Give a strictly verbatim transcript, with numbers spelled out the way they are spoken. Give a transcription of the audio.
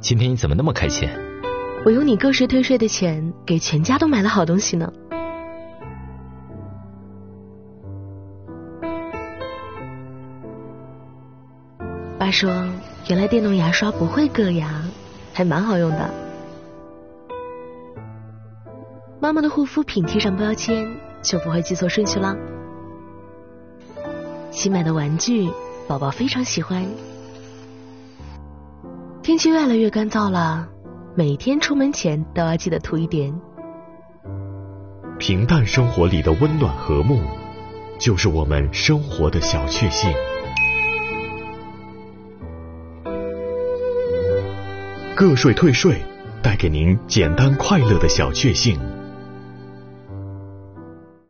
今天你怎么那么开心？ 我用你个税退税的钱给全家都买了好东西呢。爸说原来电动牙刷不会硌牙，还蛮好用的。妈妈的护肤品贴上标签就不会记错顺序了。新买的玩具宝宝非常喜欢。天气越来越干燥了，每天出门前都要记得涂一点。 平淡生活里的温暖和睦，就是我们生活的小确幸。个税退税，带给您简单快乐的小确幸。